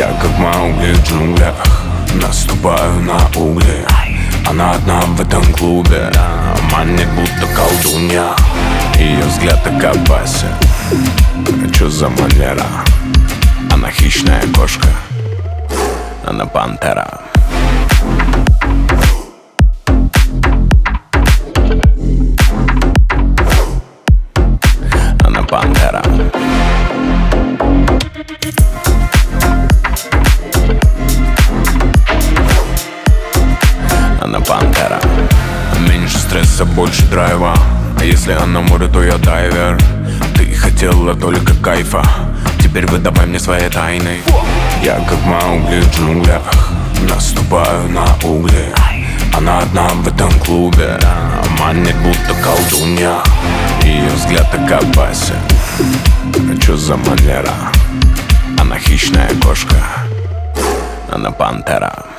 Я как Маугли в джунглях, наступаю на угли. Она одна в этом клубе, манит будто колдунья. Ее взгляд так опасен, чё за манера? Она хищная кошка, она пантера. Она пантера. Она пантера. Меньше стресса, больше драйва. А если она море, то я дайвер. Ты хотела только кайфа, теперь выдавай мне свои тайны. Я как Маугли в джунглях, наступаю на угли. Она одна в этом клубе, манит будто колдунья. Ее взгляд так опасен, чё за манера? Она хищная кошка, она пантера.